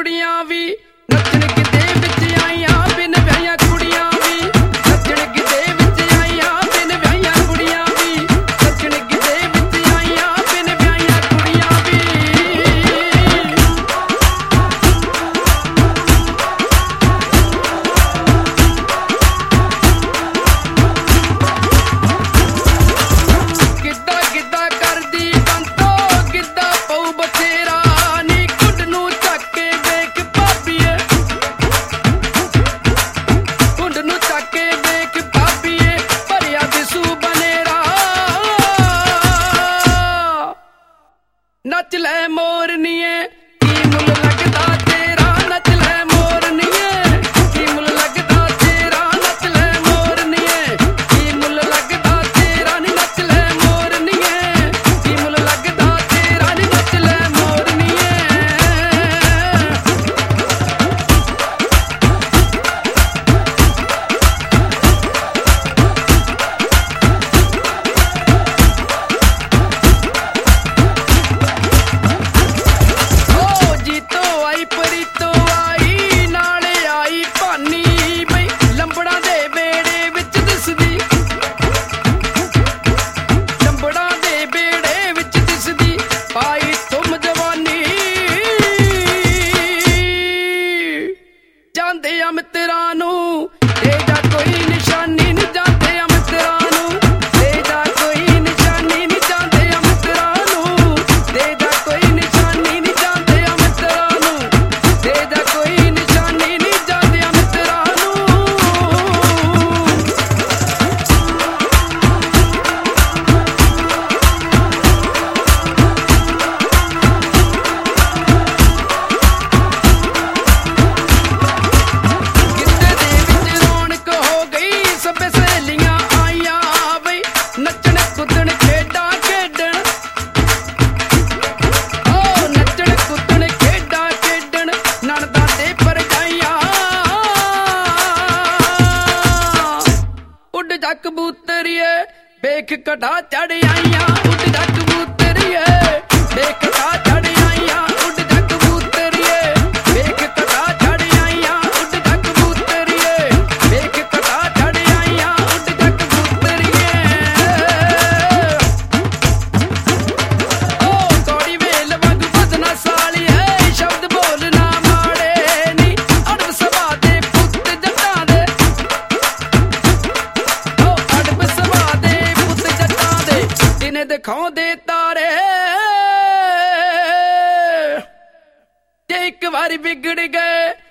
ਕੁੜੀਆਂ ਵੀ ਨੱਚਣ ਗਿੱਧੇ ਵਿੱਚ ਆਈਆਂ ਬਿਨ ਵਿਆਹੀਆਂ ਕੁੜੀਆਂ ਵੀ ਨੱਚਣ ਗਿੱਧੇ ਵਿੱਚ ਆਈਆਂ ਬਿਨ ਵਿਆਹੀਆਂ ਕੁੜੀਆਂ ਵੀ ਨੱਚਣ ਗਿੱਧੇ ਵਿੱਚ ਆਈਆਂ ਬਿਨ ਵਿਆਹੀਆਂ ਕੁੜੀਆਂ ਵੀ ਗਿੱਧਾ ਗਿੱਧਾ ਕਰਦੀ ਬੰਤੋ ਗਿੱਧਾ ਪਊ ਬਥੇਰਾ ਨੀ ਕੁੱਡ ਨੂੰ ਚੱਕ ਕੇ ਵੇਖ ਭਾਬੀਏ ਕੁੱਡ ਨੂੰ ਚੱਕ ਕੇ ਵੇਖ ਭਾਬੀਏ ਭਰਿਆ ਦਿਸੂ ਬਨੇਰਾ ਨੱਚ ਲੈ ਮੋਰਨੀਏ ਕੀ ਮੁੱਲ ਲੱਗਦਾ ਤੇਰਾ ਨੱਚ ਲੈ ਮੋਰਨੀਏ ਕੀ ਮੁੱਲ ਲੱਗਦਾ ਤੇਰਾ ਨੱਚ ਲੈ ਮੋਰਨੀਏ ਕੀ ਮੁੱਲ ਲੱਗਦਾ ਤੇਰਾ ਨੀ ਨੱਚ ਲੈ ਮੋਰਨੀਏ ਕੀ ਮੁੱਲ ਲੱਗਦਾ ਤੇਰਾ ਨੀ ਨੱਚ ਲੈ ਮੋਰਨੀਏ ਓ ਜੀਤੋ ਆਈ ਪ੍ਰੀਤੋ ਆਈ ਨਾਲੇ ਆਈ ਭਾਨੀ ਬਈ ਲੰਬੜਾਂ ਦੇ ਬੇੜੇ ਵਿੱਚ ਦਿਸਦੀ ਲੰਬੜਾਂ ਦੇ ਬੇੜੇ ਵਿੱਚ ਦਿਸਦੀ ਪਾਈ ਤੁਮ ਜਵਾਨੀ ਜਾਂਦੇ ਆ ਮਿੱਤਰਾਂ ਨੂੰ ਦੇ ਜਾ ਕੋਈ ਨਿਸ਼ਾਨੀ ਨੀ ਜਾਂਦੇ ਆ ਮਿੱਤਰਾਂ ਨੂੰ ਦੇ ਜਾ ਕੋਈ ਨਿਸ਼ਾਨੀ ਨੀ ਜਾਂਦੇ ਆ ਮਿੱਤਰਾਂ ਨੂੰ ਦੇ ਜਾ ਕੋਈ ਨਿਸ਼ਾਨੀ ਨੀ ਜਾਂਦੇ ਆ ਮਿੱਤਰਾਂ ਨੂੰ ਦੇ ਜਾ ਕੋਈ ਨਿਸ਼ਾਨੀ ਨੀ ਜਾਂਦੇ ਆ ਮਿੱਤਰਾਂ ਨੂੰ ਗਿੱਧੇ ਦੇ ਵਿੱਚ ਰੌਣਕ ਹੋ ਗਈ ਸਭੇ ਸਹੇਲੀਆਂ ਆਈਆਂ ਬਈ ਨੱਚਣ ਕੁੱਦਣ ਖੇਡਾਂ ਖੇਡਣ ਓ ਨੱਚਣ ਕੁੱਦਣ ਖੇਡਾਂ ਖੇਡਣ ਨਣਦਾਂ ਤੇ ਭਰਜਾਈਆਂ ਉੱਡ ਜਾ ਕਬੂਤਰੀਏ ਵੇਖ ਕਟਾ ਚੜ ਆਈਆਂ ਉੱਡ ਜਾ ਕਬੂਤਰੀਏ ਵੇਖ ਕਟਾ ਚੜ ਆਈਆਂ ਉੱਡ ਜਾ ਕਬੂਤਰੀਏ ਵੇਖ ਕਟਾ ਚੜ ਆਈਆਂ ਉੱਡ ਜਾ ਕਬੂਤਰੀਏ ਵੇਖ ਕਟਾ ਚੜ ਆਈਆਂ ਉੱਡ ਜਾ ਕਬੂਤਰੀਏ ਓ ਕੌੜੀ ਵੇਲ ਵਾਂਗੂ ਭਜਨਾ ਸਾਲੀਏ ਸ਼ਬਦ ਬੋਲਣਾ ਮਾੜੇ ਨੀ ਅੜਬ ਸਭਾ ਦੇ ਪੁੱਤ ਜੱਟਾਂ ਦੇ ਓ ਅੜਬ ਸਭਾ ਦੇ ਪੁੱਤ ਜੱਟਾਂ ਦੇ ਦਿਨੇ ਦਿਖਾਉਂਦੇ ਤਾਰੇ ਜੇ ਇੱਕ ਵਾਰੀ ਵਿਗੜ ਗਏ